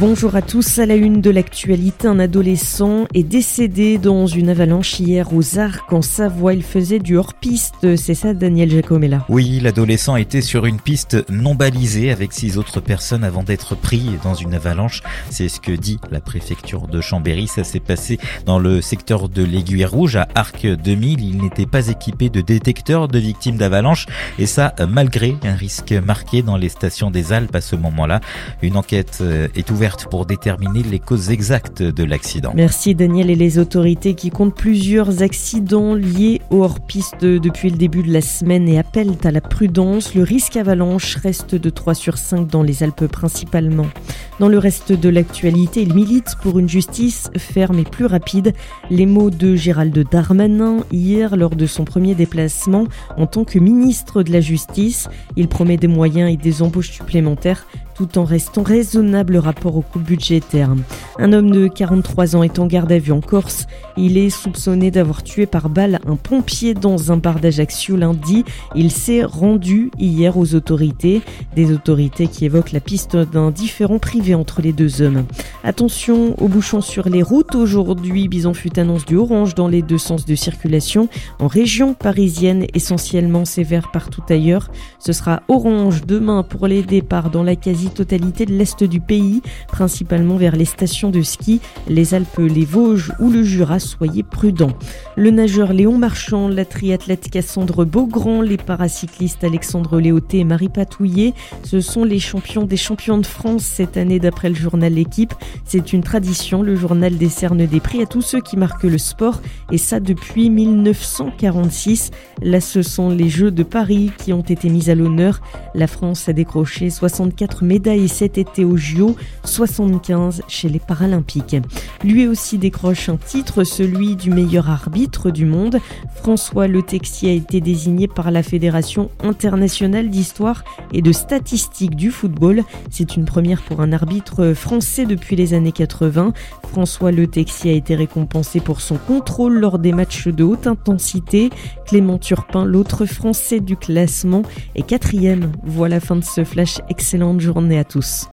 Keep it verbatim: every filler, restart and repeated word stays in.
Bonjour à tous, à la une de l'actualité, un adolescent est décédé dans une avalanche hier aux Arcs en Savoie. Il faisait du hors-piste, c'est ça Daniel Giacomella? Oui, l'adolescent était sur une piste non balisée avec six autres personnes avant d'être pris dans une avalanche. C'est ce que dit la préfecture de Chambéry. Ça s'est passé dans le secteur de l'Aiguille Rouge à Arc deux mille. Il n'était pas équipé de détecteur de victimes d'avalanche et ça malgré un risque marqué dans les stations des Alpes à ce moment-là. Une enquête est ouverte pour déterminer les causes exactes de l'accident. Merci Daniel. Et les autorités qui comptent plusieurs accidents liés au hors-piste depuis le début de la semaine et appellent à la prudence. Le risque avalanche reste de trois sur cinq dans les Alpes principalement. Dans le reste de l'actualité, il milite pour une justice ferme et plus rapide. Les mots de Gérald Darmanin hier lors de son premier déplacement en tant que ministre de la Justice. Il promet des moyens et des embauches supplémentaires tout en restant raisonnable rapport au coût budgétaire. Un homme de quarante-trois ans est en garde à vue en Corse. Il est soupçonné d'avoir tué par balle un pompier dans un bar d'Ajaccio lundi. Il s'est rendu hier aux autorités. Des autorités qui évoquent la piste d'un différend privé entre les deux hommes. Attention aux bouchons sur les routes. Aujourd'hui, Bison-Futé annonce du orange dans les deux sens de circulation. En région parisienne, essentiellement sévère partout ailleurs. Ce sera orange demain pour les départs dans la quasi-totalité de l'est du pays, principalement vers les stations de ski, les Alpes, les Vosges ou le Jura. Soyez prudents. Le nageur Léon Marchand, la triathlète Cassandre Beaugrand, les paracyclistes Alexandre Léoté et Marie Patouillet, ce sont les champions des champions de France cette année d'après le journal L'Équipe. C'est une tradition, le journal décerne des prix à tous ceux qui marquent le sport et ça depuis mille neuf cent quarante-six. Là, ce sont les Jeux de Paris qui ont été mis à l'honneur. La France a décroché soixante-quatre médailles cet été aux J O, soixante-quinze chez les Paralympiques. Lui aussi décroche un titre, celui du meilleur arbitre du monde. François Le Texier a été désigné par la Fédération internationale d'histoire et de statistique du football. C'est une première pour un arbitre français depuis les années quatre-vingts. François Le Texier a été récompensé pour son contrôle lors des matchs de haute intensité. Clément Turpin, l'autre français du classement, est quatrième. Voilà, fin de ce flash. Excellente journée à tous.